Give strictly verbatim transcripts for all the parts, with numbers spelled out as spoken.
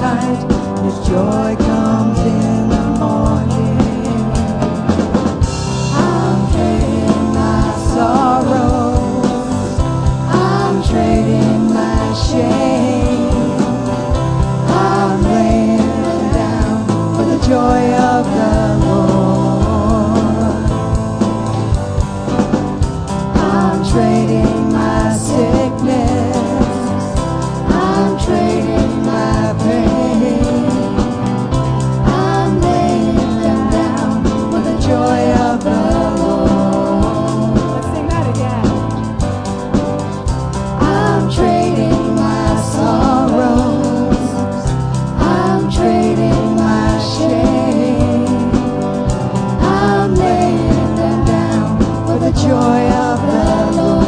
night, His joy comes in the morning. I'm trading my sorrows, I'm trading my shame, I'm laying down for the joy of the Lord. I'm trading my sickness, I'm trading my pain, I'm laying them down for the joy of the Lord. Let's sing that again. I'm trading my sorrows, I'm trading my shame, I'm laying them down for the joy of the Lord.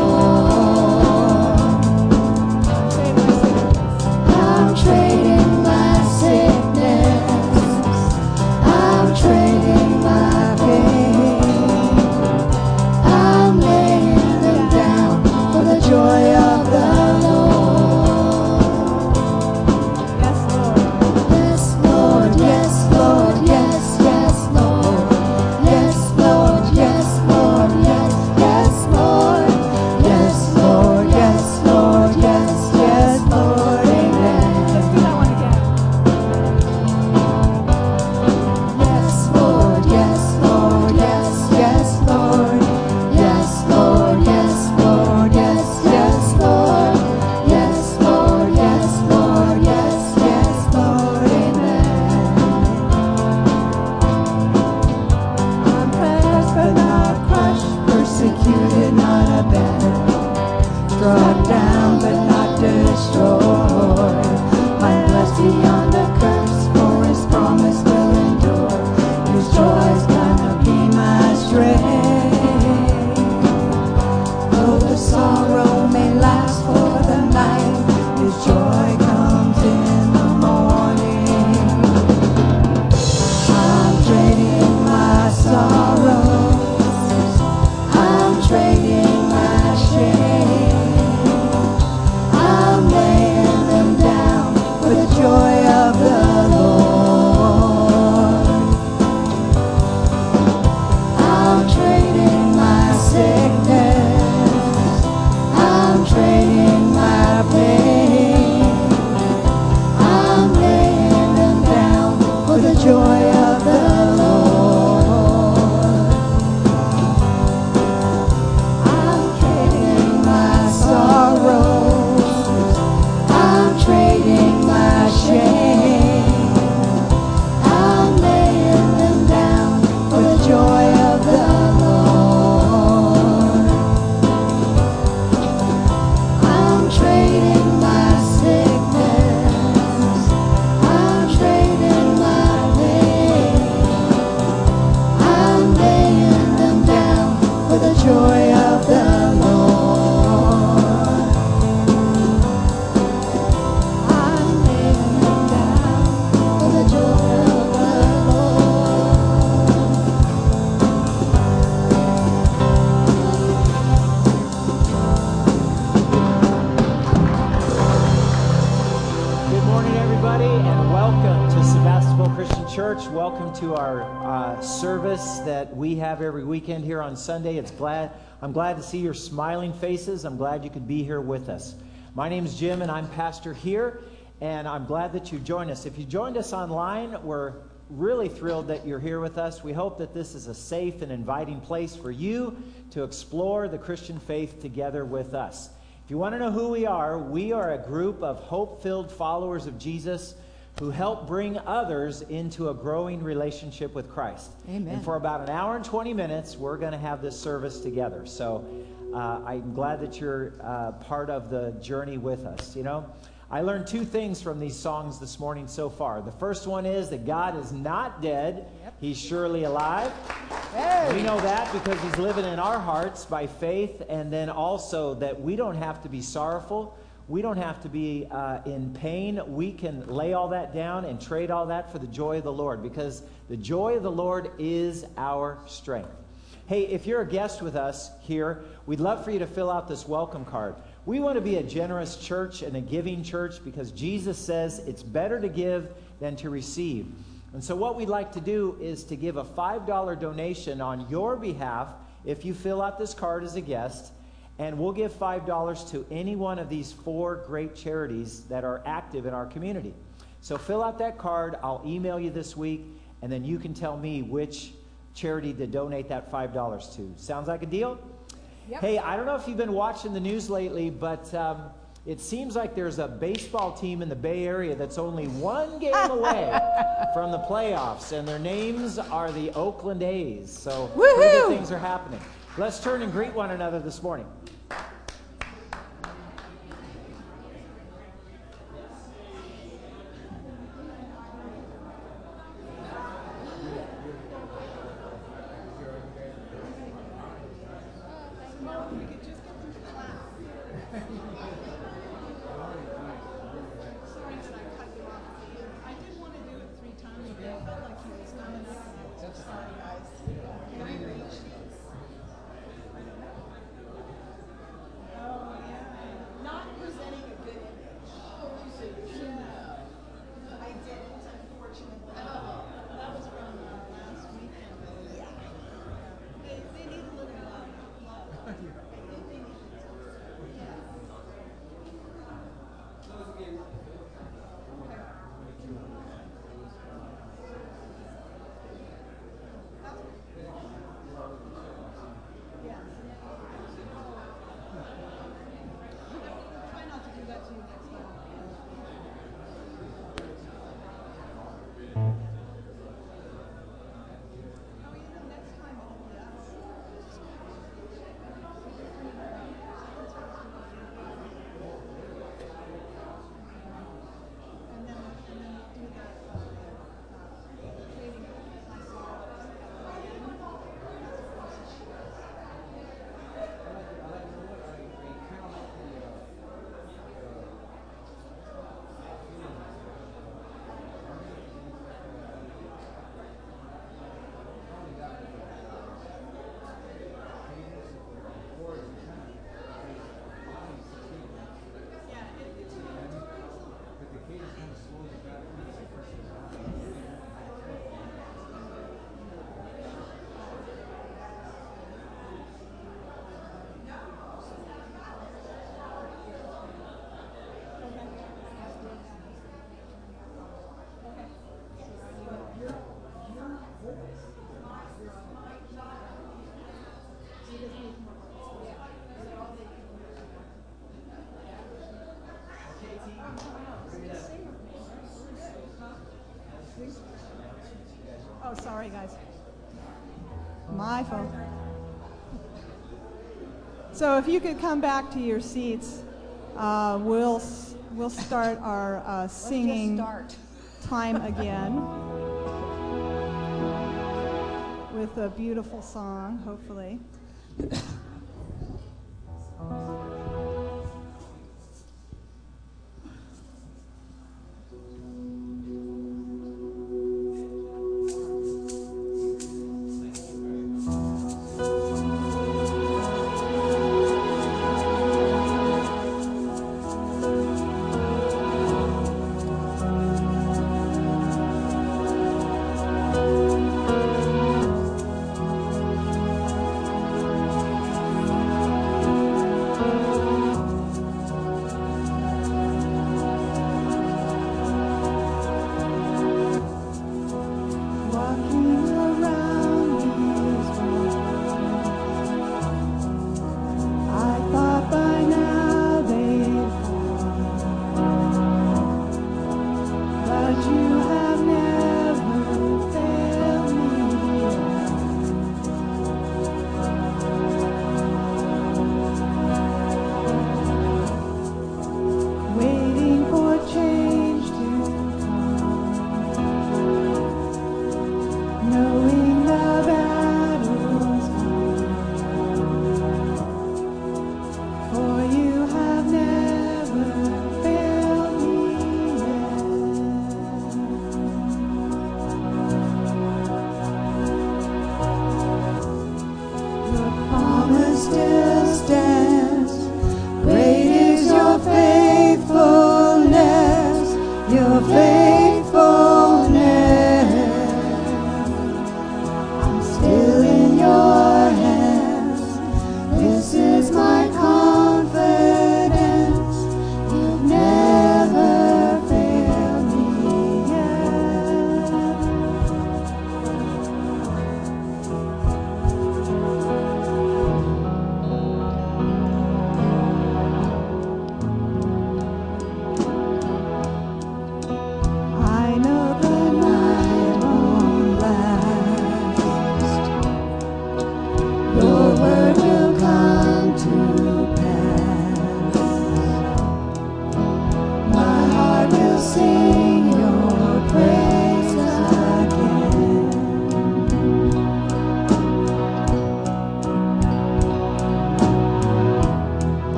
I'm trading my sickness, I'm trading my pain, I'm laying them down for the joy of the Lord. Yes, Lord. Yes, Lord. Yes, Lord. Yes, yes, Lord. Yes, Lord. Yes, yes, Lord. Yes, Lord. Yes, Lord. Yes, yes, Lord. Amen. Let's do that one again. Yes, Lord. Yes, Lord. Yes, yes, Lord. Yes, Lord. Yes, Lord. Yes, yes, Lord. Yes, Lord. Yes, Lord. Yes, yes, Lord. Amen. I'm pressed but not crushed, persecuted, not abandoned, struck down but not destroyed. I'm blessed beyond a curse, for His promise will endure. His joy's gonna be my strength. Though the sorrow may last for the night, His joy comes in the morning. I'm trading my sorrows, I'm trading my shame, I'm laying them down for the joy of the Lord. I'm trading my sickness, I'm trading my pain, I'm laying them down for the joy of the Lord. I'm trading my sorrows, I'm trading my shame, I'm laying them down for the joy of the Lord. I'm trading my sickness, I'm trading my pain, I'm laying them down for the joy of the Lord. I'm laying them down for the joy of the Lord. Good morning, everybody, and welcome to Sebastopol Christian Church. Welcome to our uh, service that we have every weekend here on Sunday. It's glad I'm glad to see your smiling faces. I'm glad you could be here with us. My name's Jim, and I'm pastor here, and I'm glad that you joined us. If you joined us online, we're really thrilled that you're here with us. We hope that this is a safe and inviting place for you to explore the Christian faith together with us. If you want to know who we are, we are a group of hope-filled followers of Jesus who help bring others into a growing relationship with Christ. Amen. And for about an hour and twenty minutes, we're going to have this service together. So uh, I'm glad that you're uh, part of the journey with us. You know, I learned two things from these songs this morning so far. The first one is that God is not dead. Yep. He's surely alive. Hey. We know that because He's living in our hearts by faith. And then also that we don't have to be sorrowful. We don't have to be uh, in pain. We can lay all that down and trade all that for the joy of the Lord, because the joy of the Lord is our strength. Hey, if you're a guest with us here, we'd love for you to fill out this welcome card. We want to be a generous church and a giving church because Jesus says it's better to give than to receive. And so what we'd like to do is to give a five dollar donation on your behalf if you fill out this card as a guest. And we'll give five dollars to any one of these four great charities that are active in our community. So fill out that card. I'll email you this week, and then you can tell me which charity to donate that five dollars to. Sounds like a deal? Yep. Hey, I don't know if you've been watching the news lately, but um, it seems like there's a baseball team in the Bay Area that's only one game away from the playoffs, and their names are the Oakland A's. So pretty good things are happening. Let's turn and greet one another this morning. Oh, sorry, guys. My fault. So if you could come back to your seats, uh, we'll we'll start our uh, singing start. time again with a beautiful song, hopefully.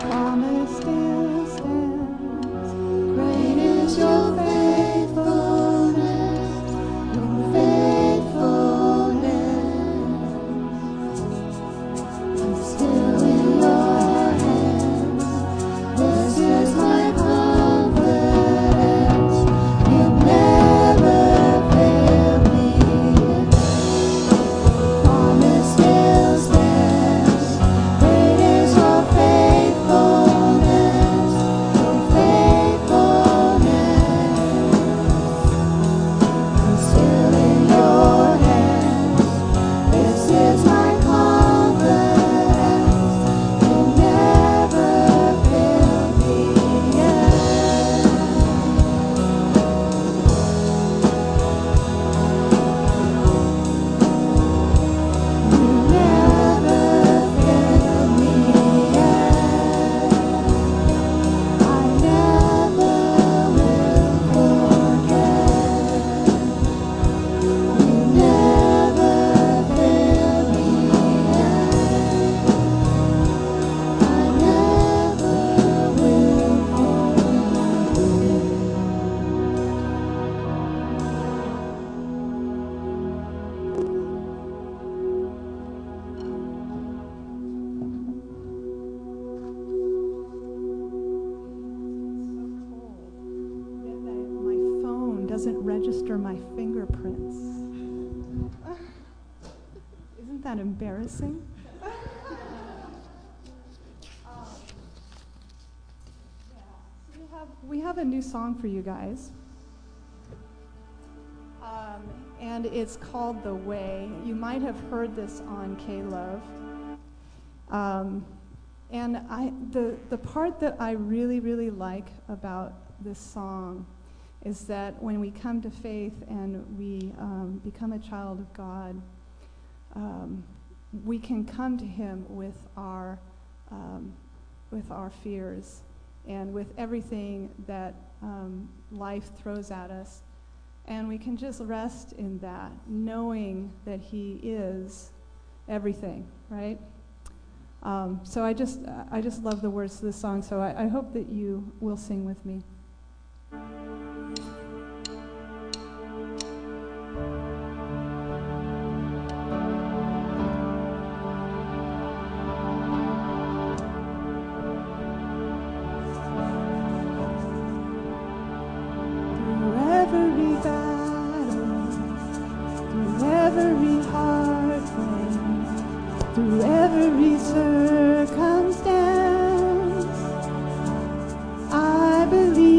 promise still stands. Great is your faithfulness, your faithfulness. I'm still in your hands. This is my confidence. You never failed me. Promise still stands. Great is your faithfulness, your faithfulness. I'm still in your hands. This is my confidence. You never failed me yet. You never failed me yet. I never will forget. You never failed me yet. I never will My phone doesn't register my fingerprints. Isn't that embarrassing? We have, we have a new song for you guys. Um, and it's called The Way. You might have heard this on K-Love. Um, and I, the, the part that I really, really like about this song is that when we come to faith and we um, become a child of God, um, we can come to Him with our, um, with our fears and with everything that um, life throws at us. And we can just rest in that, knowing that He is everything, right? Um, so I just, I just love the words of this song, so I, I hope that you will sing with me. Through every battle, through every heartbreak, through every circumstance, I believe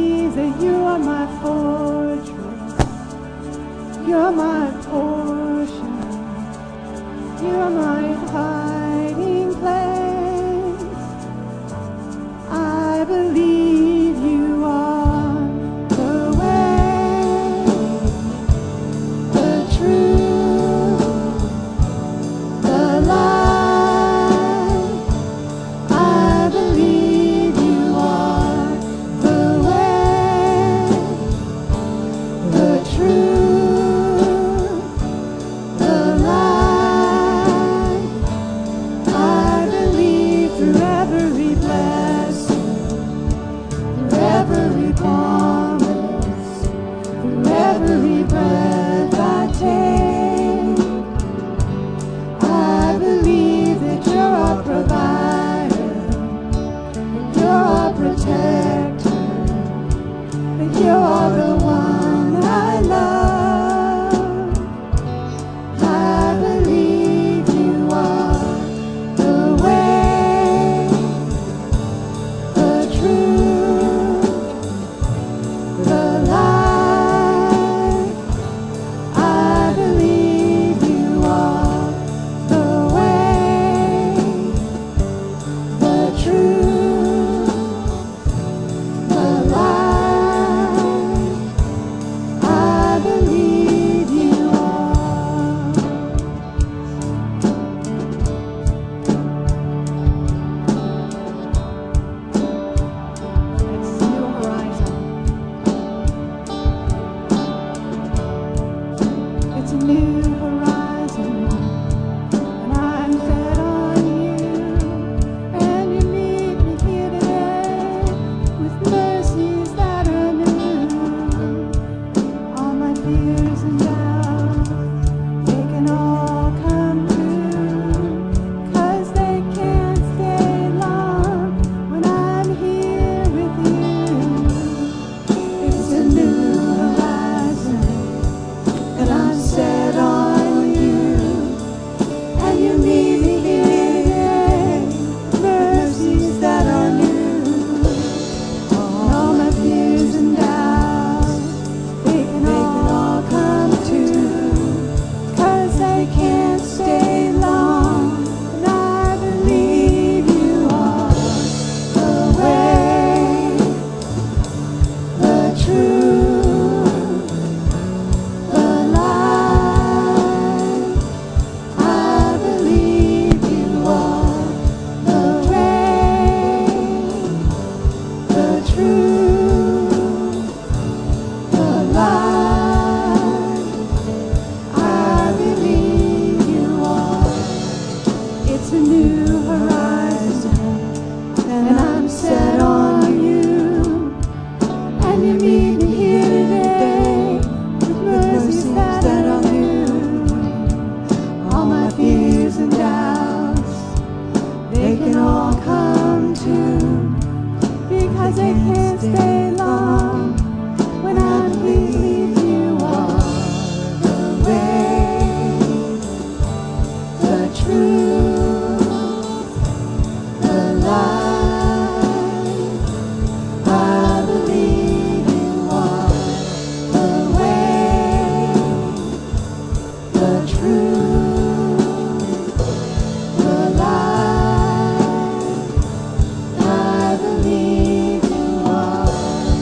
too, because they can't stay long when I'm with you. Are the way, the truth, the light. I believe you are the way, the truth, the light. I believe you are.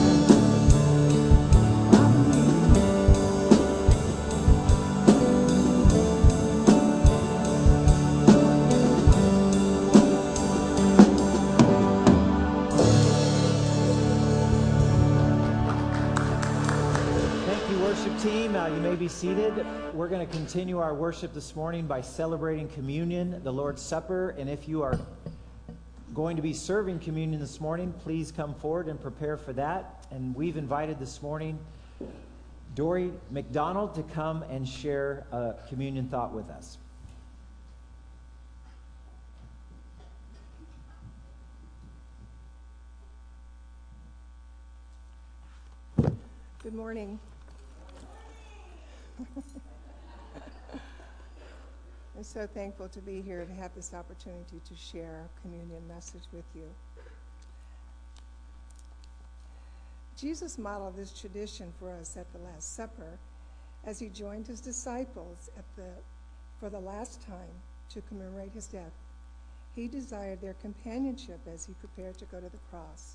Thank you, worship team. Uh, you may be seated. We're going to continue our worship this morning by celebrating communion, the Lord's Supper. And if you are going to be serving communion this morning, please come forward and prepare for that. And we've invited this morning Dory McDonald to come and share a communion thought with us. Good morning. I'm so thankful to be here to have this opportunity to share a communion message with you. Jesus modeled this tradition for us at the Last Supper as he joined his disciples at the, for the last time to commemorate his death. He desired their companionship as he prepared to go to the cross.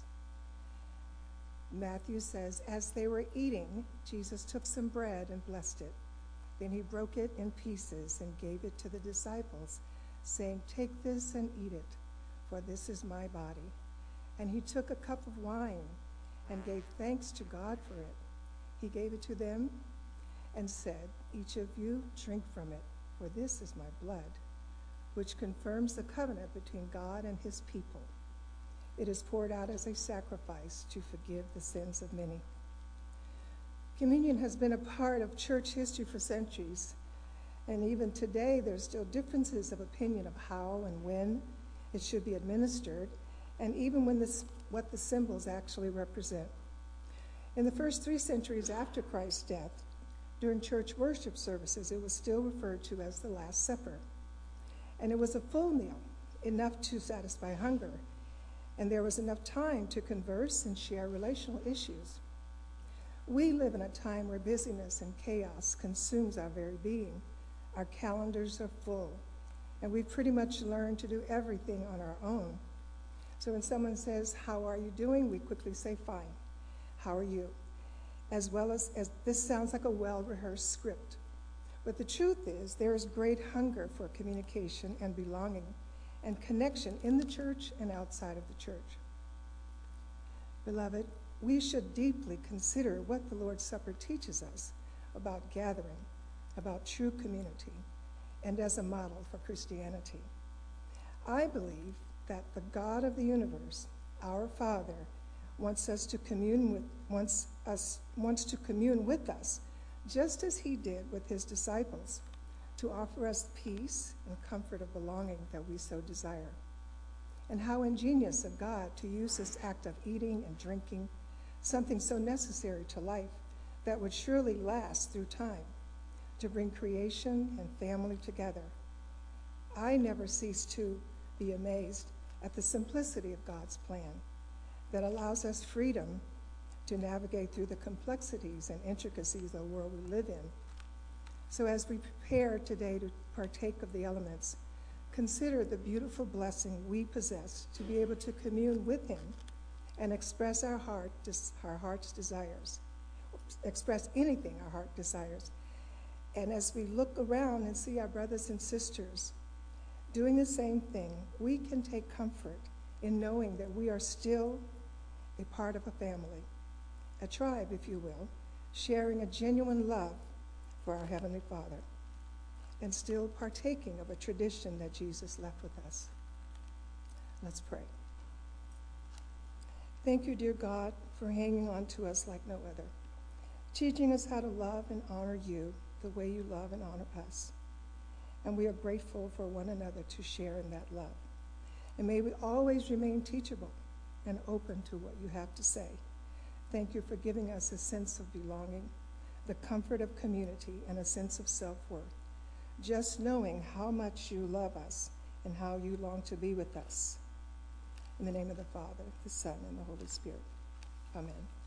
Matthew says, as they were eating, Jesus took some bread and blessed it. Then he broke it in pieces and gave it to the disciples, saying, take this and eat it, for this is my body. And he took a cup of wine and gave thanks to God for it. He gave it to them and said, each of you drink from it, for this is my blood, which confirms the covenant between God and his people. It is poured out as a sacrifice to forgive the sins of many. Communion has been a part of church history for centuries, and even today there's still differences of opinion of how and when it should be administered, and even when this, what the symbols actually represent. In the first three centuries after Christ's death, during church worship services, it was still referred to as the Last Supper. And it was a full meal, enough to satisfy hunger, and there was enough time to converse and share relational issues. We live in a time where busyness and chaos consumes our very being. Our calendars are full, and we've pretty much learned to do everything on our own. So when someone says, how are you doing? We quickly say, fine. How are you? As well as, as this sounds like a well-rehearsed script. But the truth is, there is great hunger for communication and belonging and connection in the church and outside of the church. Beloved, we should deeply consider what the Lord's Supper teaches us about gathering, about true community, and as a model for Christianity. I believe that the God of the universe, our Father, wants us to commune with wants us wants to commune with us, just as he did with his disciples, to offer us peace and comfort of belonging that we so desire. And how ingenious of God to use this act of eating and drinking, something so necessary to life that would surely last through time, to bring creation and family together. I never cease to be amazed at the simplicity of God's plan that allows us freedom to navigate through the complexities and intricacies of the world we live in. So as we prepare today to partake of the elements, consider the beautiful blessing we possess to be able to commune with him and express our heart, our heart's desires, express anything our heart desires. And as we look around and see our brothers and sisters doing the same thing, we can take comfort in knowing that we are still a part of a family, a tribe, if you will, sharing a genuine love for our Heavenly Father, and still partaking of a tradition that Jesus left with us. Let's pray. Thank you, dear God, for hanging on to us like no other, teaching us how to love and honor you the way you love and honor us. And we are grateful for one another to share in that love. And may we always remain teachable and open to what you have to say. Thank you for giving us a sense of belonging, the comfort of community, and a sense of self-worth. Just knowing how much you love us and how you long to be with us. In the name of the Father, the Son, and the Holy Spirit. Amen.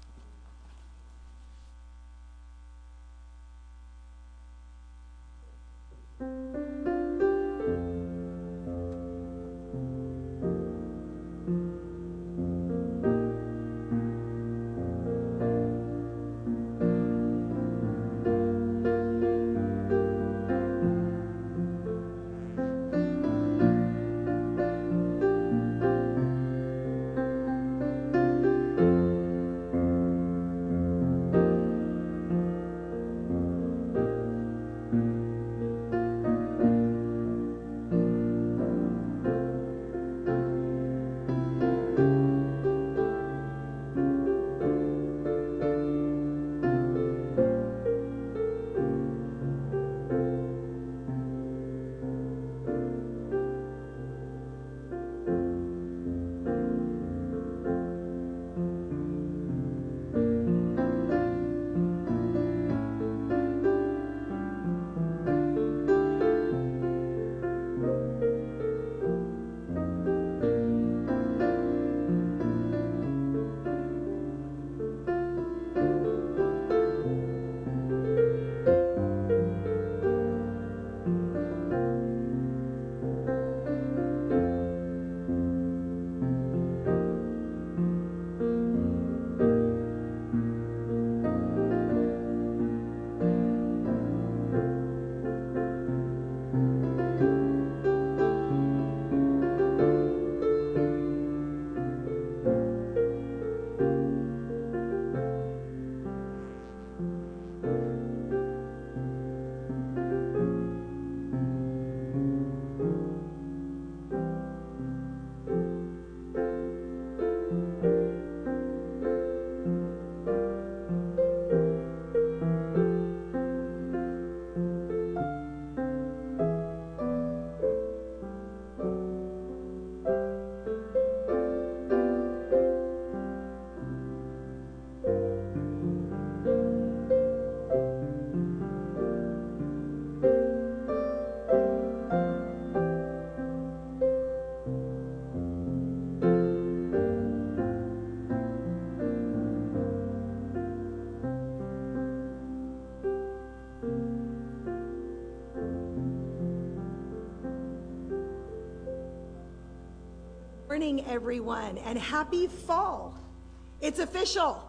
Morning, everyone, and happy fall. It's official.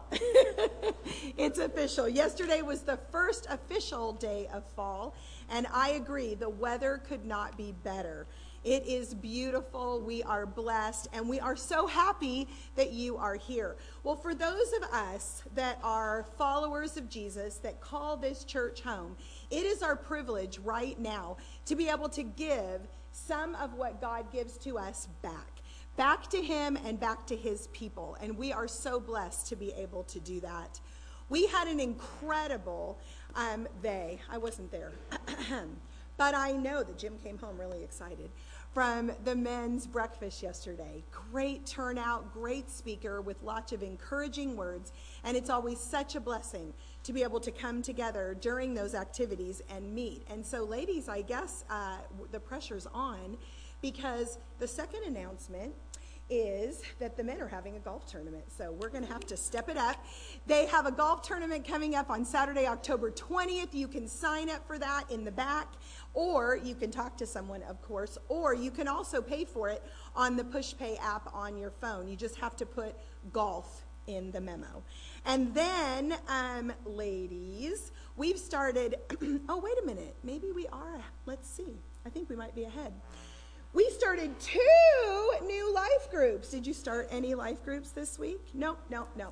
It's official. Yesterday was the first official day of fall, and I agree, the weather could not be better. It is beautiful. We are blessed, and we are so happy that you are here. Well, for those of us that are followers of Jesus, that call this church home, it is our privilege right now to be able to give some of what God gives to us back. Back to him and back to his people. And we are so blessed to be able to do that. We had an incredible, um, they, I wasn't there, but I know that Jim came home really excited from the men's breakfast yesterday. Great turnout, great speaker with lots of encouraging words. And it's always such a blessing to be able to come together during those activities and meet. And so ladies, I guess uh, the pressure's on, because the second announcement is that the men are having a golf tournament. So we're going to have to step it up. They have a golf tournament coming up on Saturday, October twentieth. You can sign up for that in the back, or you can talk to someone, of course, or you can also pay for it on the PushPay app on your phone. You just have to put golf in the memo. And then, um, ladies, we've started, oh, wait a minute. Maybe we are, let's see. I think we might be ahead. We started two new life groups. Did you start any life groups this week? No, no, no.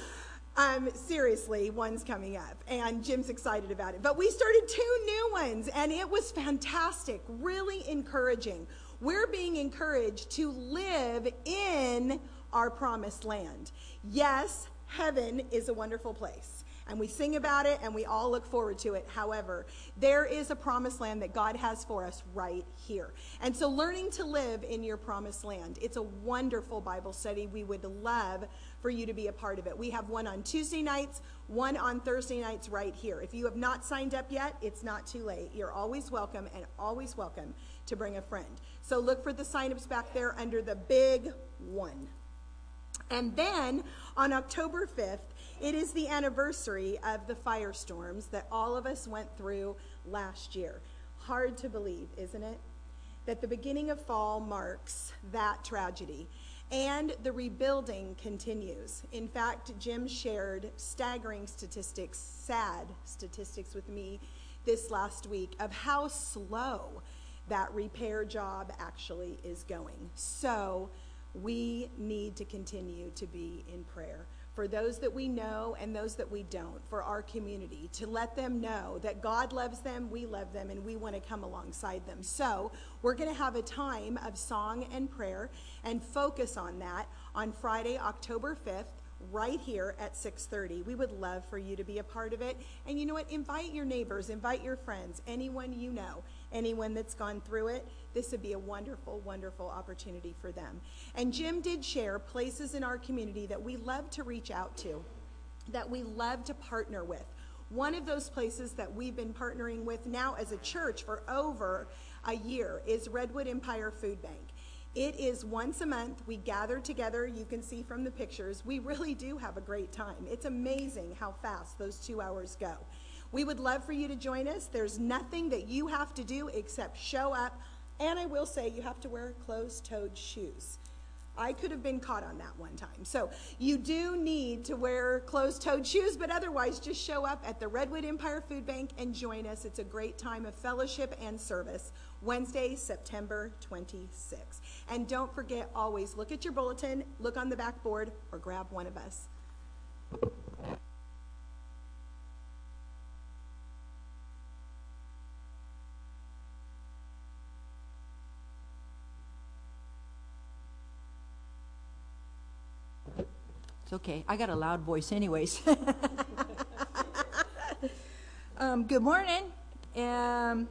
Um, seriously, one's coming up, and Jim's excited about it. But we started two new ones, and it was fantastic, really encouraging. We're being encouraged to live in our promised land. Yes, heaven is a wonderful place. and we sing about it, and we all look forward to it. However, there is a promised land that God has for us right here. And so learning to live in your promised land, it's a wonderful Bible study. We would love for you to be a part of it. We have one on Tuesday nights, one on Thursday nights right here. If you have not signed up yet, it's not too late. You're always welcome, and always welcome to bring a friend. So look for the sign-ups back there under the big one. And then on October fifth, it is the anniversary of the firestorms that all of us went through last year. Hard to believe, isn't it? That the beginning of fall marks that tragedy. And the rebuilding continues. In fact, Jim shared staggering statistics, sad statistics with me this last week of how slow that repair job actually is going. So we need to continue to be in prayer for those that we know and those that we don't, for our community, to let them know that God loves them, we love them, and we want to come alongside them. So we're going to have a time of song and prayer and focus on that on Friday, October fifth, right here at six thirty. We would love for you to be a part of it. And you know what? Invite your neighbors, invite your friends, anyone you know, anyone that's gone through it. This would be a wonderful, wonderful opportunity for them. And Jim did share places in our community that we love to reach out to, that we love to partner with. One of those places that we've been partnering with now as a church for over a year is Redwood Empire Food Bank. It is once a month. We gather together. You can see from the pictures. We really do have a great time. It's amazing how fast those two hours go. We would love for you to join us. There's nothing that you have to do except show up. And I will say you have to wear closed-toed shoes. I could have been caught on that one time. So you do need to wear closed-toed shoes, but otherwise just show up at the Redwood Empire Food Bank and join us. It's a great time of fellowship and service, Wednesday, September twenty-sixth. And don't forget, always look at your bulletin, look on the back board, or grab one of us. Okay, I got a loud voice anyways. um, good morning. Um,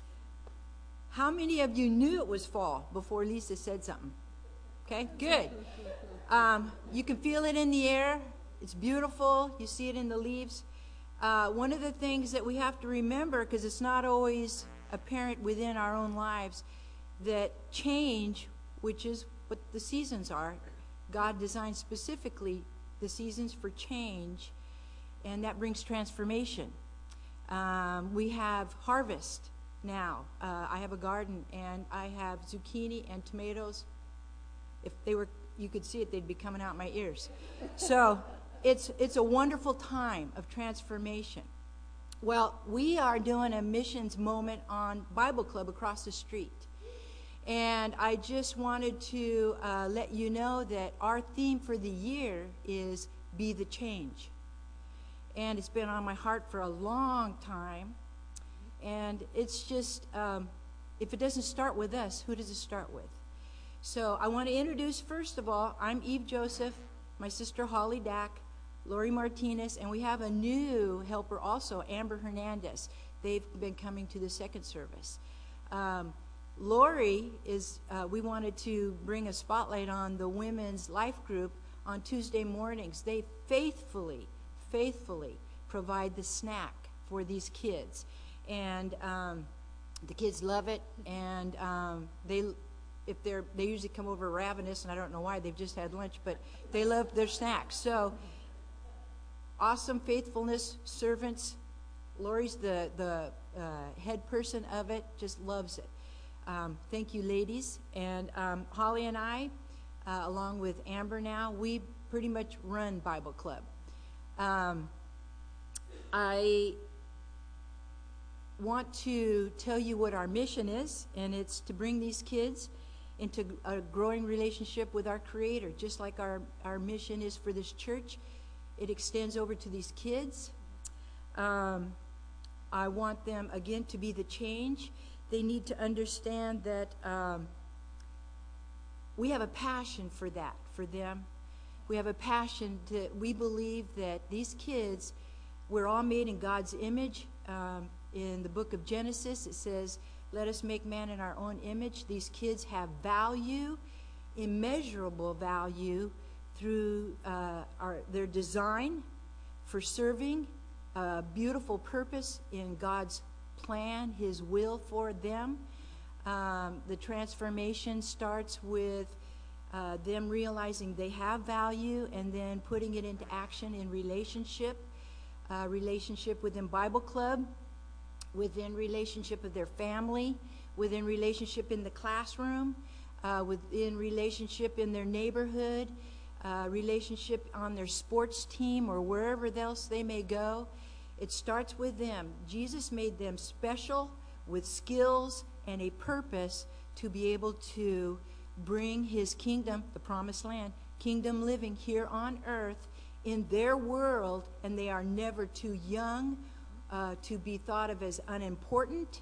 how many of you knew it was fall before Lisa said something? Okay, good. Um, you can feel it in the air. It's beautiful. You see it in the leaves. Uh, one of the things that we have to remember, because it's not always apparent within our own lives, that change, which is what the seasons are, God designed specifically the seasons for change, and that brings transformation. Um, we have harvest now. Uh, I have a garden, and I have zucchini and tomatoes. If they were, you could see it, they'd be coming out my ears. So it's it's a wonderful time of transformation. Well, we are doing a missions moment on Bible Club across the street. And I just wanted to uh, let you know that our theme for the year is Be the Change. And it's been on my heart for a long time. And it's just, um, if it doesn't start with us, who does it start with? So I want to introduce, first of all, I'm Eve Joseph, my sister Holly Dack, Lori Martinez, and we have a new helper also, Amber Hernandez. They've been coming to the second service. Um, Lori is, uh, we wanted to bring a spotlight on the women's life group on Tuesday mornings. They faithfully, faithfully provide the snack for these kids. And um, the kids love it, and um, they, if they're, they usually come over ravenous, and I don't know why, they've just had lunch, but they love their snacks. So, awesome faithfulness, servants. Lori's the, the uh, head person of it, just loves it. Um, thank you, ladies. And um, Holly and I, uh, along with Amber now, we pretty much run Bible Club. Um, I want to tell you what our mission is, and it's to bring these kids into a growing relationship with our Creator, just like our, our mission is for this church. It extends over to these kids. Um, I want them, again, to be the change. They need to understand that um, we have a passion for that, for them. We have a passion to, we believe that these kids we're all made in God's image. Um, in the book of Genesis, it says, let us make man in our own image. These kids have value, immeasurable value, through uh, our, their design for serving, a beautiful purpose in God's plan, His will for them. Um, the transformation starts with uh, them realizing they have value and then putting it into action in relationship, uh, relationship within Bible Club, within relationship of their family, within relationship in the classroom, uh, within relationship in their neighborhood, uh, relationship on their sports team or wherever else they may go. It starts with them. Jesus made them special with skills and a purpose to be able to bring His kingdom, the promised land, kingdom living here on earth in their world, and they are never too young uh, to be thought of as unimportant,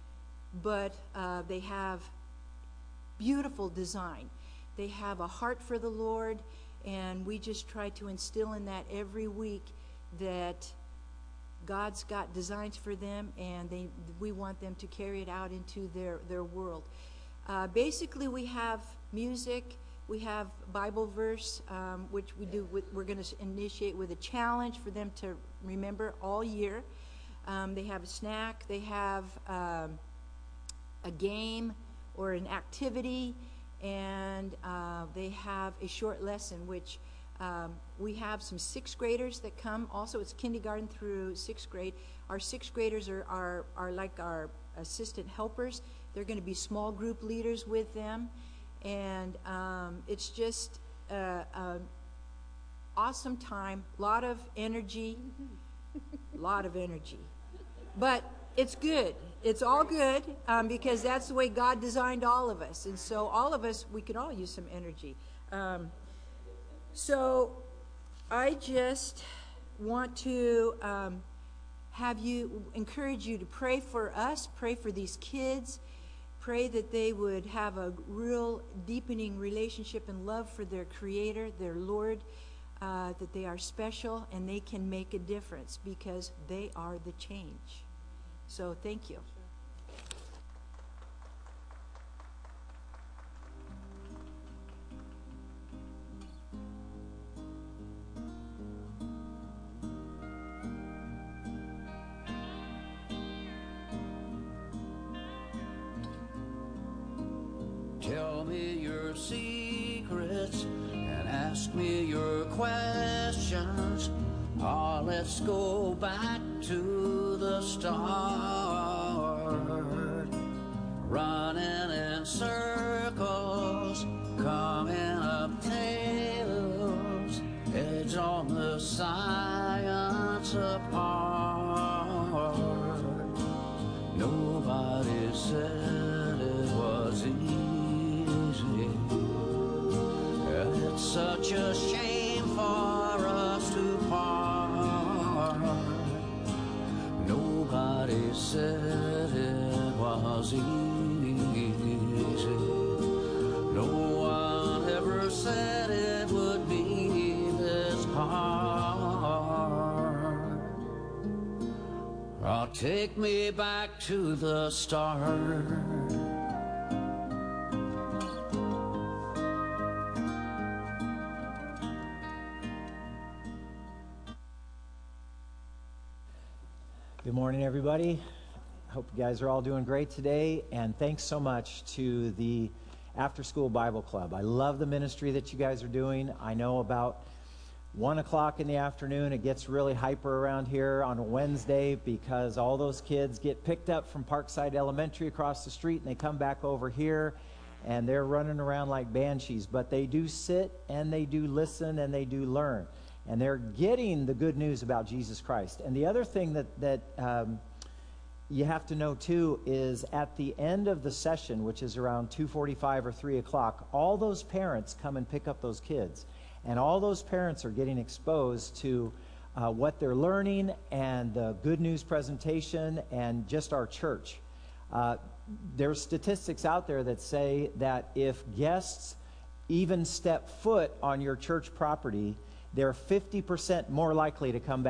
but uh, they have beautiful design. They have a heart for the Lord, and we just try to instill in that every week that God's got designs for them, and they, we want them to carry it out into their, their world. Uh, basically, we have music, we have Bible verse, um, which we do. With, we're going to initiate with a challenge for them to remember all year. Um, they have a snack, they have um, a game or an activity, and uh, they have a short lesson, which Um, we have some sixth graders that come. Also, it's kindergarten through sixth grade. Our sixth graders are, are, are like our assistant helpers. They're going to be small group leaders with them. And um, it's just an awesome time. A lot of energy. A lot of energy. But it's good. It's all good um, because that's the way God designed all of us. And so all of us, we could all use some energy. Um, So I just want to um, have you, encourage you to pray for us, pray for these kids, pray that they would have a real deepening relationship and love for their Creator, their Lord, uh, that they are special and they can make a difference because they are the change. So thank you. Tell me your secrets and ask me your questions. Oh, let's go back to the start. Running in circles, coming up tails, edge on the science apart. Nobody said it was easy. It's such a shame for us to part. Nobody said it was easy. No one ever said it would be this hard. Oh, take me back to the start. Good morning, everybody. Hope you guys are all doing great today, and thanks so much to the After School Bible Club. I love the ministry that you guys are doing. I know about one o'clock in the afternoon it gets really hyper around here on a Wednesday because all those kids get picked up from Parkside Elementary across the street and they come back over here and they're running around like banshees, but they do sit and they do listen and they do learn. And they're getting the good news about Jesus Christ. And the other thing that, that um, you have to know, too, is at the end of the session, which is around two forty-five or three o'clock, all those parents come and pick up those kids. And all those parents are getting exposed to uh, what they're learning and the good news presentation and just our church. Uh, there's statistics out there that say that if guests even step foot on your church property, they're fifty percent more likely to come back.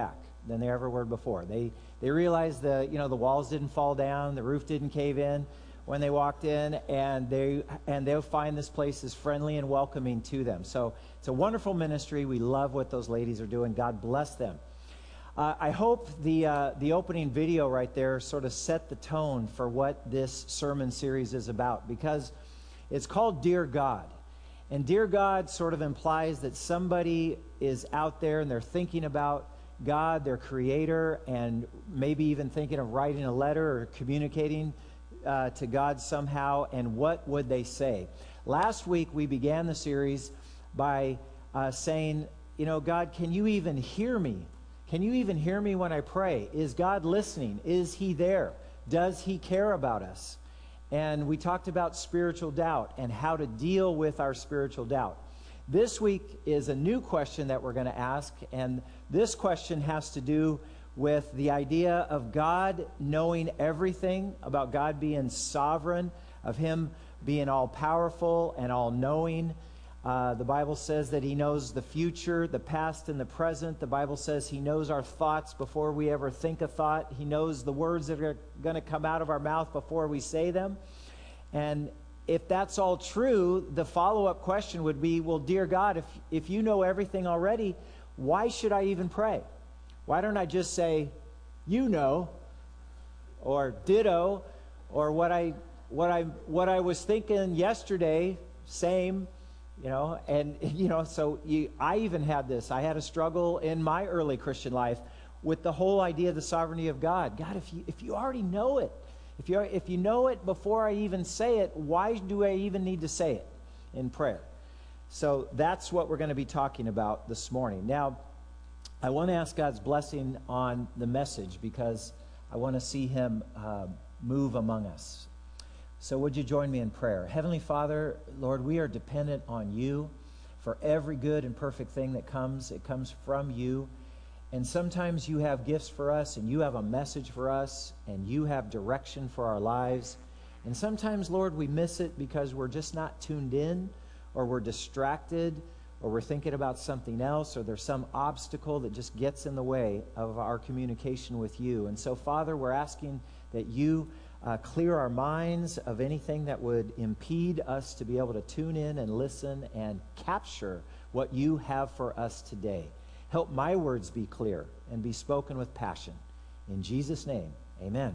than they ever were before. They they realized the you know the walls didn't fall down, the roof didn't cave in when they walked in, and they and they'll find this place is friendly and welcoming to them. So it's a wonderful ministry. We love what those ladies are doing. God bless them. Uh, I hope the uh, the opening video right there sort of set the tone for what this sermon series is about, because it's called Dear God. And Dear God sort of implies that somebody is out there and they're thinking about God, their creator, and maybe even thinking of writing a letter or communicating uh, to God somehow, and what would they say? Last week we began the series by uh, saying, you know, God, can you even hear me? Can you even hear me when I pray? Is God listening? Is he there? Does he care about us? And we talked about spiritual doubt and how to deal with our spiritual doubt. This week is a new question that we're going to ask, and this question has to do with the idea of God knowing everything, about God being sovereign, of him being all-powerful and all-knowing. Uh, the Bible says that he knows the future, the past, and the present. The Bible says he knows our thoughts before we ever think a thought. He knows the words that are going to come out of our mouth before we say them. And if that's all true, the follow-up question would be, well, dear God, if, if you know everything already, why should I even pray? Why don't I just say, you know, or ditto, or what I, what I, what I was thinking yesterday, same. You know, and, you know, so you, I even had this. I had a struggle in my early Christian life with the whole idea of the sovereignty of God. God, if you, if you already know it, if you, if you know it before I even say it, why do I even need to say it in prayer? So that's what we're going to be talking about this morning. Now, I want to ask God's blessing on the message, because I want to see him uh, move among us. So would you join me in prayer? Heavenly Father, Lord, we are dependent on you for every good and perfect thing that comes. It comes from you. And sometimes you have gifts for us, and you have a message for us, and you have direction for our lives. And sometimes, Lord, we miss it because we're just not tuned in, or we're distracted, or we're thinking about something else, or there's some obstacle that just gets in the way of our communication with you. And so, Father, we're asking that you Uh, clear our minds of anything that would impede us to be able to tune in and listen and capture what you have for us today. Help my words be clear and be spoken with passion. In Jesus' name, amen.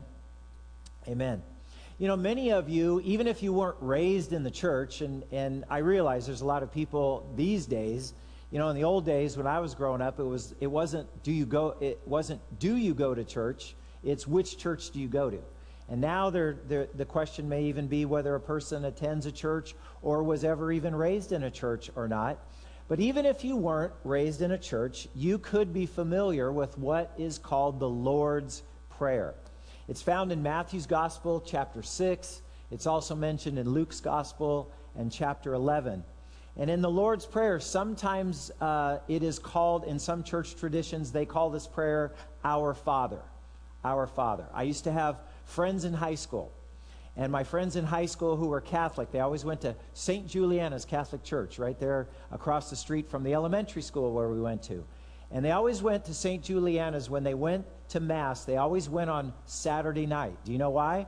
Amen. You know, many of you, even if you weren't raised in the church, and, and I realize there's a lot of people these days, you know, in the old days when I was growing up, it was it wasn't do you go it wasn't do you go to church, it's which church do you go to. And now they're, they're, the question may even be whether a person attends a church or was ever even raised in a church or not. But even if you weren't raised in a church, you could be familiar with what is called the Lord's Prayer. It's found in Matthew's Gospel, chapter six. It's also mentioned in Luke's Gospel and chapter eleven. And in the Lord's Prayer, sometimes uh, it is called, in some church traditions, they call this prayer, Our Father. Our Father. I used to have friends in high school, and my friends in high school who were Catholic, they always went to Saint Juliana's Catholic Church right there across the street from the elementary school where we went to. And they always went to Saint Juliana's when they went to Mass. They always went on Saturday night. Do you know why?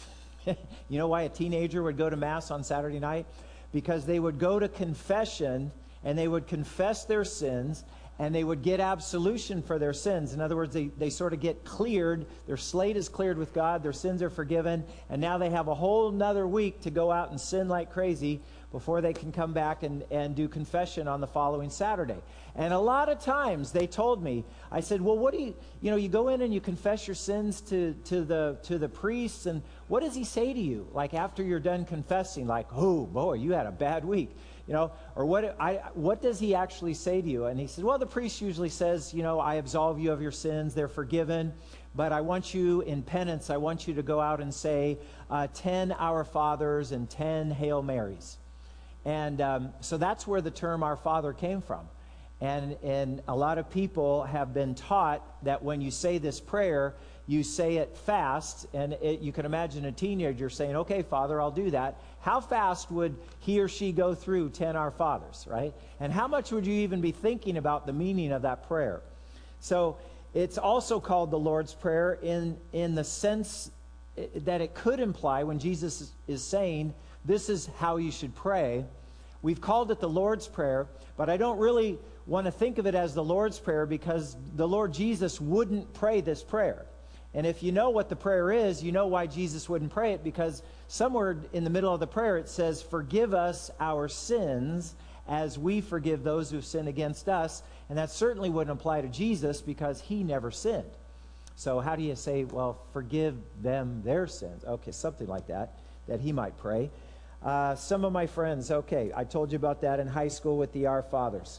You know why a teenager would go to Mass on Saturday night? Because they would go to confession, and they would confess their sins, and they would get absolution for their sins. In other words, they, they sort of get cleared. Their slate is cleared with God. Their sins are forgiven. And now they have a whole nother week to go out and sin like crazy before they can come back and, and do confession on the following Saturday. And a lot of times they told me, I said, well, what do you, you know, you go in and you confess your sins to, to the to the priests, and what does he say to you? Like after you're done confessing, like, oh, boy, you had a bad week. You know, or what I what does he actually say to you? And he says, well, the priest usually says, you know, I absolve you of your sins, they're forgiven, but I want you in penance, I want you to go out and say uh, ten Our Fathers and ten Hail Marys. And um, so that's where the term Our Father came from. And, and a lot of people have been taught that when you say this prayer, you say it fast, and it, you can imagine a teenager saying, okay, Father, I'll do that. How fast would he or she go through ten Our Fathers, right? And how much would you even be thinking about the meaning of that prayer? So It's also called the Lord's Prayer in, in the sense that it could imply when Jesus is, is saying, this is how you should pray. We've called it the Lord's Prayer, but I don't really want to think of it as the Lord's Prayer because the Lord Jesus wouldn't pray this prayer. And if you know what the prayer is, you know why Jesus wouldn't pray it, because somewhere in the middle of the prayer it says, forgive us our sins as we forgive those who have sinned against us. And that certainly wouldn't apply to Jesus because he never sinned. So how do you say, well, forgive them their sins? Okay, something like that, that he might pray. Uh, some of my friends, okay, I told you about that in high school with the Our Fathers.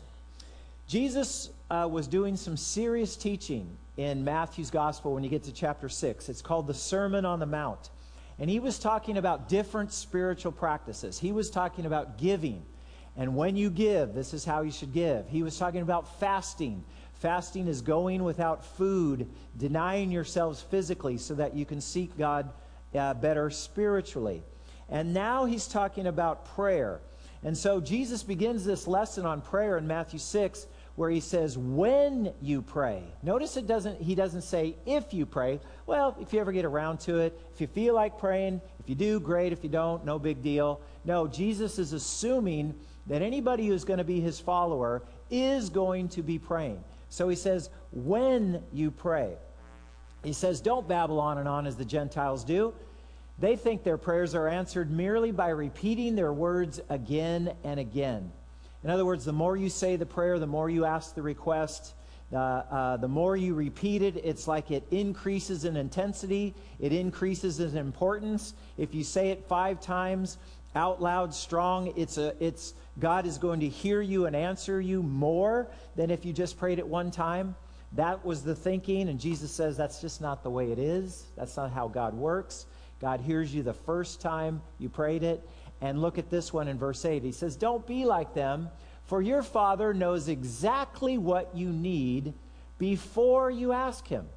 Jesus uh, was doing some serious teaching in Matthew's Gospel when you get to chapter six. It's called the Sermon on the Mount. And he was talking about different spiritual practices. He was talking about giving. And when you give, this is how you should give. He was talking about fasting. Fasting is going without food, denying yourselves physically so that you can seek God uh, better spiritually. And now he's talking about prayer. And so Jesus begins this lesson on prayer in Matthew six where he says, when you pray. Notice it doesn't, he doesn't say if you pray. Well, if you ever get around to it, if you feel like praying, if you do, great. If you don't, no big deal. No, Jesus is assuming that anybody who's going to be his follower is going to be praying. So he says, when you pray. He says, don't babble on and on as the Gentiles do. They think their prayers are answered merely by repeating their words again and again. In other words, the more you say the prayer, the more you ask the request, uh, uh, the more you repeat it, it's like it increases in intensity, it increases in importance. If you say it five times out loud, strong, it's a, it's God is going to hear you and answer you more than if you just prayed it one time. That was the thinking, and Jesus says that's just not the way it is. That's not how God works. God hears you the first time you prayed it. And look at this one in verse eight. He says, don't be like them, for your Father knows exactly what you need before you ask him.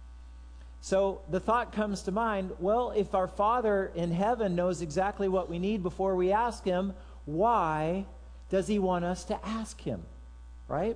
So the thought comes to mind, well, if our Father in heaven knows exactly what we need before we ask him, why does he want us to ask him? Right?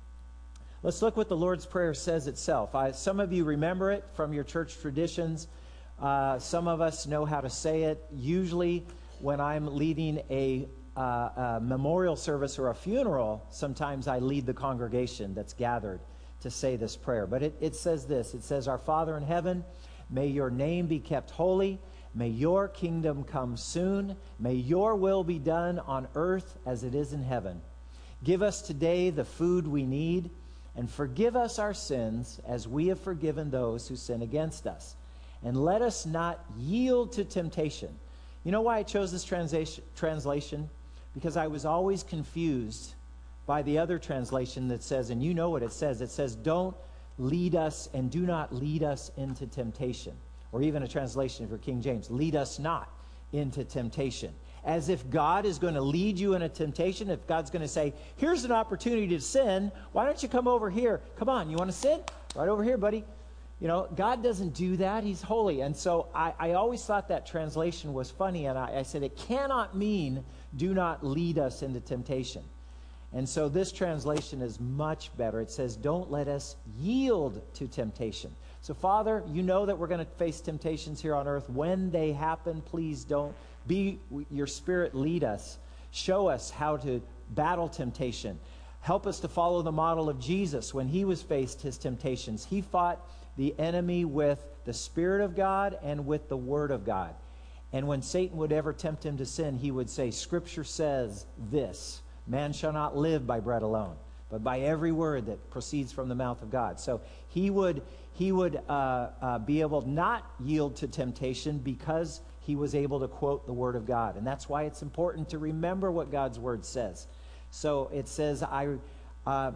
Let's look what the Lord's Prayer says itself. I, some of you remember it from your church traditions. Uh, some of us know how to say it. Usually when I'm leading a, uh, a memorial service or a funeral, sometimes I lead the congregation that's gathered to say this prayer. But it, it says this. It says, our Father in heaven, may your name be kept holy. May your kingdom come soon. May your will be done on earth as it is in heaven. Give us today the food we need, and forgive us our sins as we have forgiven those who sin against us. And let us not yield to temptation. You know why I chose this translation? translation? Because I was always confused by the other translation that says, and you know what it says, it says, don't lead us and do not lead us into temptation. Or even a translation for King James, lead us not into temptation. As if God is going to lead you into temptation, if God's going to say, here's an opportunity to sin, why don't you come over here? Come on, you want to sin? Right over here, buddy. You know, God doesn't do that. He's holy. And so I, I always thought that translation was funny. And I, I said, it cannot mean do not lead us into temptation. And so this translation is much better. It says, don't let us yield to temptation. So Father, you know that we're going to face temptations here on earth. When they happen, please don't be your Spirit lead us. Show us how to battle temptation. Help us to follow the model of Jesus when he was faced his temptations. He fought the enemy with the Spirit of God and with the Word of God. And when Satan would ever tempt him to sin, he would say, Scripture says this, man shall not live by bread alone, but by every word that proceeds from the mouth of God. So he would, he would uh, uh, be able not yield to temptation because he was able to quote the Word of God. And that's why it's important to remember what God's Word says. So it says, I... Uh,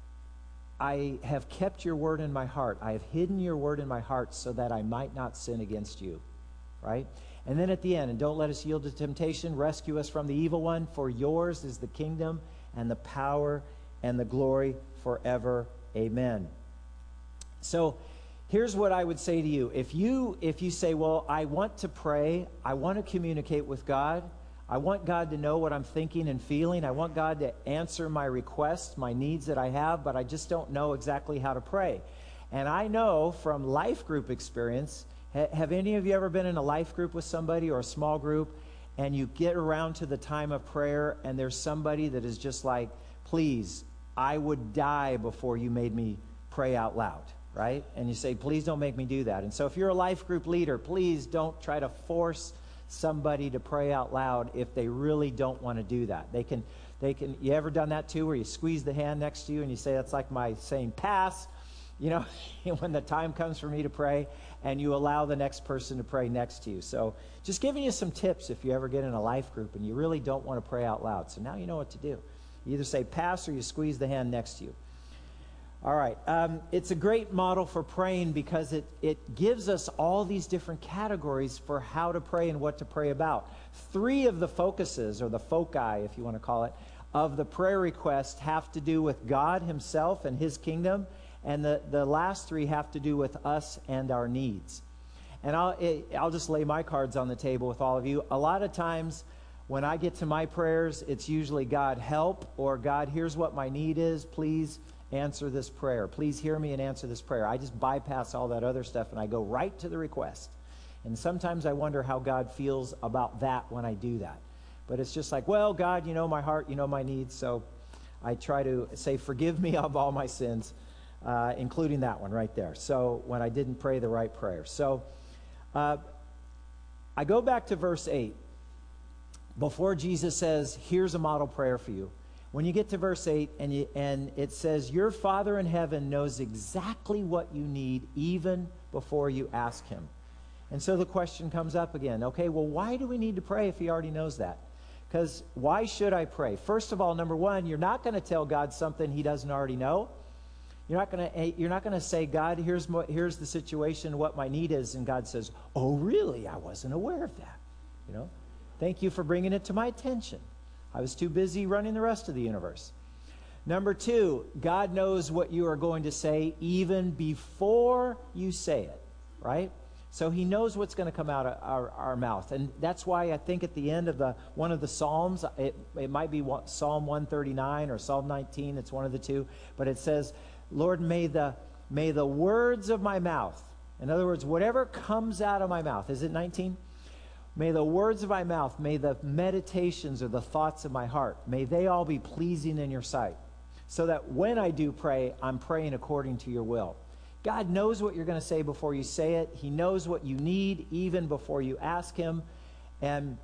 I have kept your word in my heart. I have hidden your word in my heart so that I might not sin against you. Right? And then at the end, and don't let us yield to temptation. Rescue us from the evil one. For yours is the kingdom and the power and the glory forever. Amen. So here's what I would say to you. If you, if you say, well, I want to pray. I want to communicate with God. I want God to know what I'm thinking and feeling. I want God to answer my requests, my needs that I have, but I just don't know exactly how to pray. And I know from life group experience, ha- have any of you ever been in a life group with somebody or a small group, and you get around to the time of prayer and there's somebody that is just like, please, I would die before you made me pray out loud, right? And you say, please don't make me do that. And so if you're a life group leader, please don't try to force somebody to pray out loud if they really don't want to do that. They can, they can, you ever done that too, where you squeeze the hand next to you and you say, that's like my saying pass, you know, when the time comes for me to pray, and you allow the next person to pray next to you. So just giving you some tips if you ever get in a life group and you really don't want to pray out loud. So now you know what to do. You either say pass or you squeeze the hand next to you. All right. Um, it's a great model for praying because it, it gives us all these different categories for how to pray and what to pray about. Three of the focuses, or the foci, if you want to call it, of the prayer request have to do with God himself and his kingdom. And the, the last three have to do with us and our needs. And I'll, it, I'll just lay my cards on the table with all of you. A lot of times when I get to my prayers, it's usually God help, or God, here's what my need is. Please answer this prayer. Please hear me and answer this prayer. I just bypass all that other stuff and I go right to the request. And sometimes I wonder how God feels about that when I do that. But it's just like, well, God, you know my heart, you know my needs. So I try to say, forgive me of all my sins. Uh, including that one right there. So when I didn't pray the right prayer. So uh, I go back to verse eight. Before Jesus says, here's a model prayer for you. When you get to verse eight and, you, and it says, your Father in heaven knows exactly what you need even before you ask him. And so the question comes up again. Okay, well, why do we need to pray if he already knows that? Because why should I pray? First of all, number one, you're not going to tell God something he doesn't already know. You're not going to you're not going to say, God, here's my, here's the situation, what my need is, and God says, oh, really? I wasn't aware of that. You know, thank you for bringing it to my attention. I was too busy running the rest of the universe. Number two, God knows what you are going to say even before you say it, right? So he knows what's going to come out of our, our mouth. And that's why I think at the end of the one of the Psalms, it, it might be Psalm one thirty-nine or Psalm nineteen, it's one of the two, but it says, Lord, may the may the words of my mouth, in other words, whatever comes out of my mouth, is it nineteen? May the words of my mouth, may the meditations or the thoughts of my heart, may they all be pleasing in your sight, so that when I do pray, I'm praying according to your will. God knows what you're going to say before you say it. He knows what you need even before you ask him. And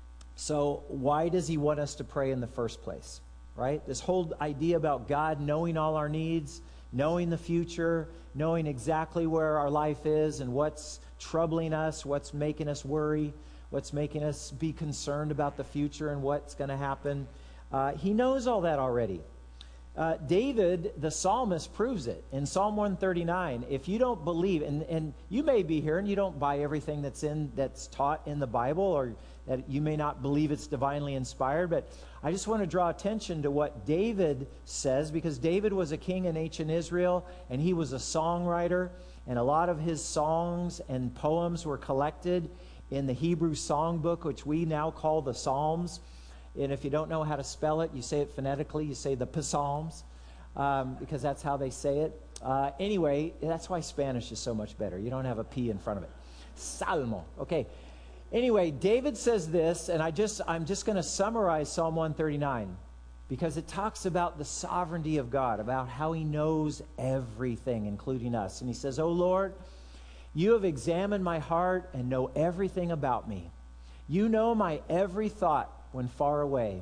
so why does he want us to pray in the first place, right? This whole idea about God knowing all our needs, knowing the future, knowing exactly where our life is and what's troubling us, what's making us worry, what's making us be concerned about the future and what's going to happen. Uh, he knows all that already. Uh, David, the psalmist, proves it. In Psalm one thirty-nine, if you don't believe, and, and you may be here and you don't buy everything that's in that's taught in the Bible, or that you may not believe it's divinely inspired, but I just want to draw attention to what David says, because David was a king in ancient Israel, and he was a songwriter, and a lot of his songs and poems were collected in the Hebrew songbook, which we now call the Psalms. And if you don't know how to spell it, you say it phonetically, you say the Psalms, um, because that's how they say it. Uh, anyway, that's why Spanish is so much better. You don't have a P in front of it. Salmo. Okay. Anyway, David says this, and I just, I'm just going to summarize Psalm one thirty-nine, because it talks about the sovereignty of God, about how he knows everything, including us. And he says, "O Lord, you have examined my heart and know everything about me. You know my every thought when far away.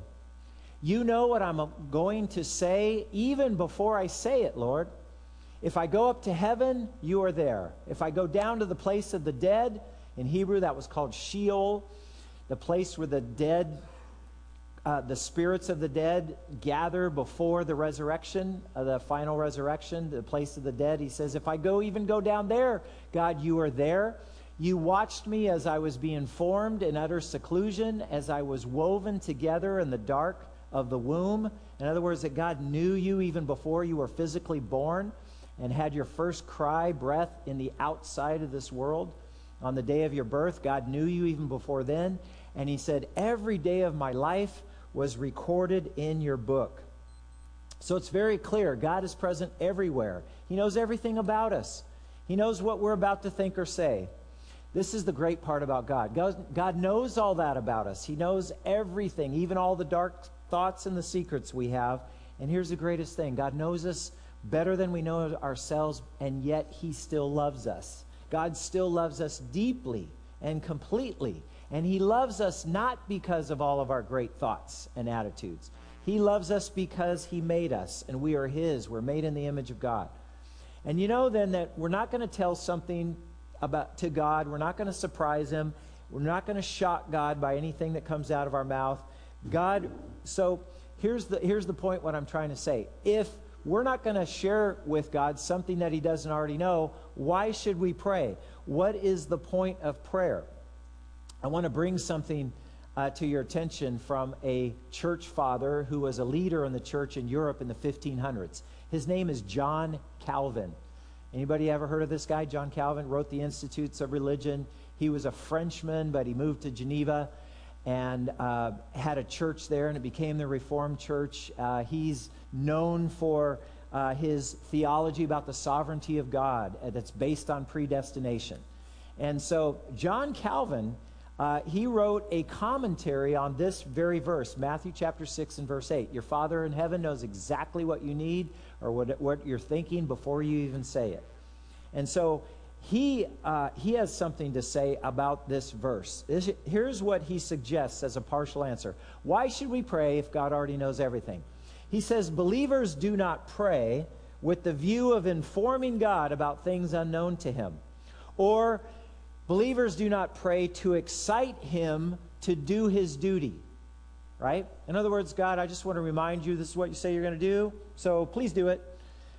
You know what I'm going to say even before I say it, Lord. If I go up to heaven, you are there. If I go down to the place of the dead," in Hebrew that was called Sheol, the place where the dead, uh, the spirits of the dead gather before the resurrection, uh, the final resurrection, the place of the dead. He says, if I go even go down there, God, you are there. You watched me as I was being formed in utter seclusion, as I was woven together in the dark of the womb. In other words, that God knew you even before you were physically born and had your first cry, breath in the outside of this world. On the day of your birth, God knew you even before then. And he said, every day of my life was recorded in your book. So it's very clear. God is present everywhere. He knows everything about us. He knows what we're about to think or say. This is the great part about God. God, God knows all that about us. He knows everything, even all the dark thoughts and the secrets we have. And here's the greatest thing. God knows us better than we know ourselves, and yet He still loves us. God still loves us deeply and completely. And He loves us not because of all of our great thoughts and attitudes. He loves us because He made us, and we are His. We're made in the image of God. And you know then that we're not going to tell something about to God. We're not going to surprise Him. We're not going to shock God by anything that comes out of our mouth. God, so here's the here's the point what I'm trying to say. If we're not going to share with God something that He doesn't already know, why should we pray? What is the point of prayer? I want to bring something uh, to your attention from a church father who was a leader in the church in Europe in the fifteen hundreds. His name is John Calvin. Anybody ever heard of this guy? John Calvin wrote the Institutes of Religion. He was a Frenchman, but he moved to Geneva and uh, had a church there, and it became the Reformed Church. Uh, he's known for uh, his theology about the sovereignty of God uh, that's based on predestination. And so John Calvin, uh, he wrote a commentary on this very verse, Matthew chapter six and verse eight. Your Father in heaven knows exactly what you need or what, what you're thinking before you even say it. And so he, uh, he has something to say about this verse. This, here's what he suggests as a partial answer. Why should we pray if God already knows everything? He says, believers do not pray with the view of informing God about things unknown to Him. Or believers do not pray to excite Him to do His duty. Right? In other words, God, I just want to remind you this is what you say you're going to do, so please do it.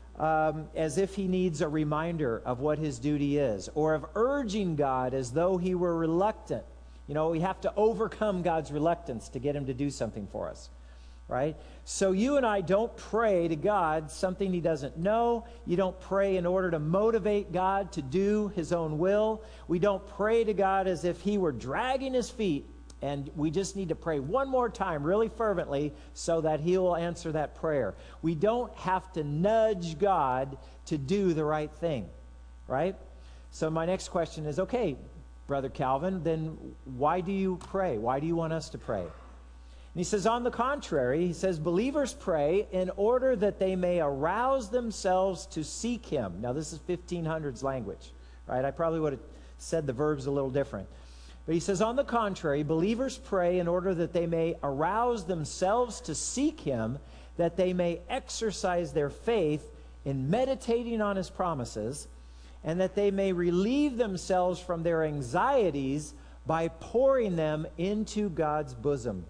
Um, as if He needs a reminder of what His duty is, or of urging God as though He were reluctant. You know, we have to overcome God's reluctance to get Him to do something for us. Right? So you and I don't pray to God something He doesn't know. You don't pray in order to motivate God to do His own will. We don't pray to God as if He were dragging His feet, and we just need to pray one more time really fervently so that He will answer that prayer. We don't have to nudge God to do the right thing. Right? So my next question is, okay, Brother Calvin, then why do you pray? Why do you want us to pray? And he says, on the contrary, he says, believers pray in order that they may arouse themselves to seek Him. Now, this is fifteen hundreds language, right? I probably would have said the verbs a little different. But he says, on the contrary, believers pray in order that they may arouse themselves to seek Him, that they may exercise their faith in meditating on His promises, and that they may relieve themselves from their anxieties by pouring them into God's bosom.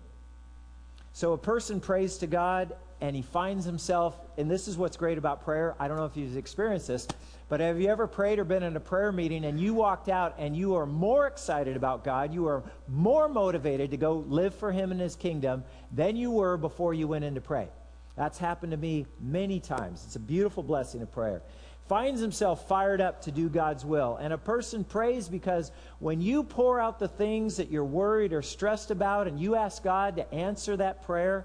So a person prays to God and he finds himself, and this is what's great about prayer. I don't know if you've experienced this, but have you ever prayed or been in a prayer meeting and you walked out and you are more excited about God, you are more motivated to go live for Him and His kingdom than you were before you went in to pray? That's happened to me many times. It's a beautiful blessing of prayer. Finds himself fired up to do God's will. And a person prays because when you pour out the things that you're worried or stressed about and you ask God to answer that prayer,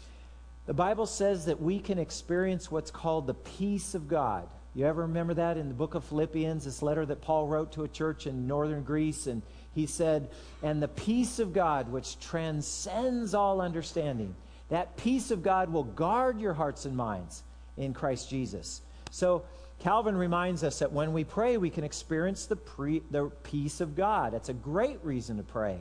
the Bible says that we can experience what's called the peace of God. You ever remember that in the book of Philippians, this letter that Paul wrote to a church in northern Greece? And he said, and the peace of God, which transcends all understanding, that peace of God will guard your hearts and minds in Christ Jesus. So Calvin reminds us that when we pray, we can experience the, pre, the peace of God. That's a great reason to pray.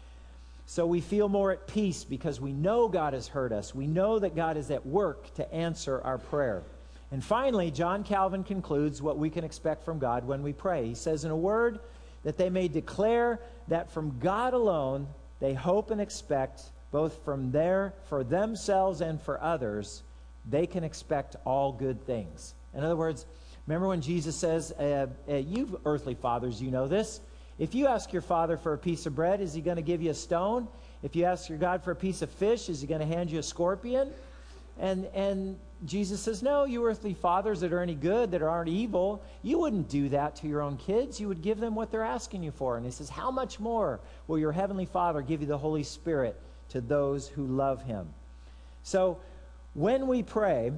So we feel more at peace because we know God has heard us. We know that God is at work to answer our prayer. And finally, John Calvin concludes what we can expect from God when we pray. He says, in a word, that they may declare that from God alone they hope and expect, both from their, for themselves and for others, they can expect all good things. In other words, remember when Jesus says, uh, uh, you earthly fathers, you know this. If you ask your father for a piece of bread, is he going to give you a stone? If you ask your God for a piece of fish, is he going to hand you a scorpion? And and Jesus says, no, you earthly fathers that are any good, that aren't evil, you wouldn't do that to your own kids. You would give them what they're asking you for. And he says, how much more will your heavenly Father give you the Holy Spirit to those who love Him? So when we pray,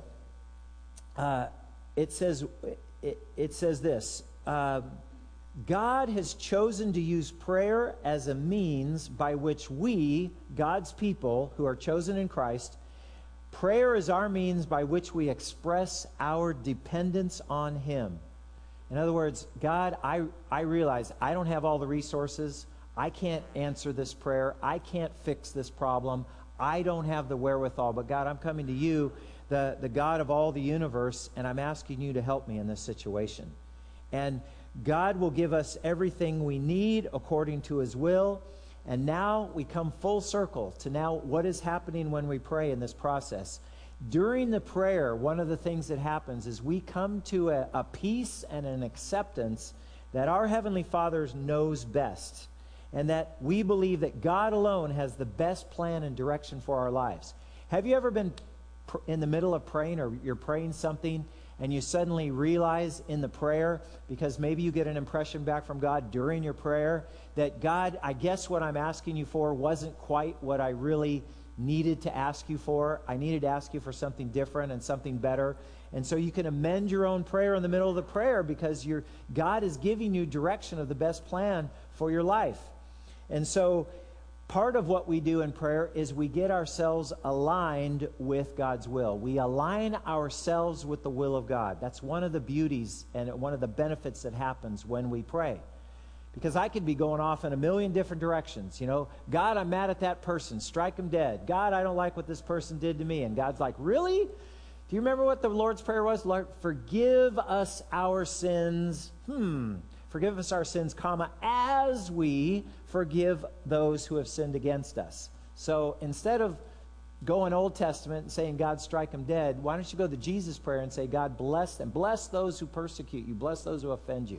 uh, it says it, it says this. Uh, God has chosen to use prayer as a means by which we, God's people who are chosen in Christ, prayer is our means by which we express our dependence on Him. In other words, God, I, I realize I don't have all the resources. I can't answer this prayer. I can't fix this problem. I don't have the wherewithal. But God, I'm coming to you, the, the God of all the universe, and I'm asking you to help me in this situation. And God will give us everything we need according to His will. And now we come full circle to now what is happening when we pray in this process. During the prayer, one of the things that happens is we come to a, a peace and an acceptance that our Heavenly Father knows best, and that we believe that God alone has the best plan and direction for our lives. Have you ever been pr- in the middle of praying, or you're praying something, and you suddenly realize in the prayer, because maybe you get an impression back from God during your prayer, that God, I guess what I'm asking you for wasn't quite what I really needed to ask you for. I needed to ask you for something different and something better. And so you can amend your own prayer in the middle of the prayer, because your God is giving you direction of the best plan for your life. And so part of what we do in prayer is we get ourselves aligned with God's will. We align ourselves with the will of God. That's one of the beauties and one of the benefits that happens when we pray. Because I could be going off in a million different directions. You know, God, I'm mad at that person. Strike him dead. God, I don't like what this person did to me. And God's like, really? Do you remember what the Lord's Prayer was? Lord, forgive us our sins. Hmm. Forgive us our sins, comma, as we forgive those who have sinned against us. So instead of going Old Testament and saying, God, strike them dead, why don't you go the Jesus prayer and say, God, bless them. Bless those who persecute you. Bless those who offend you.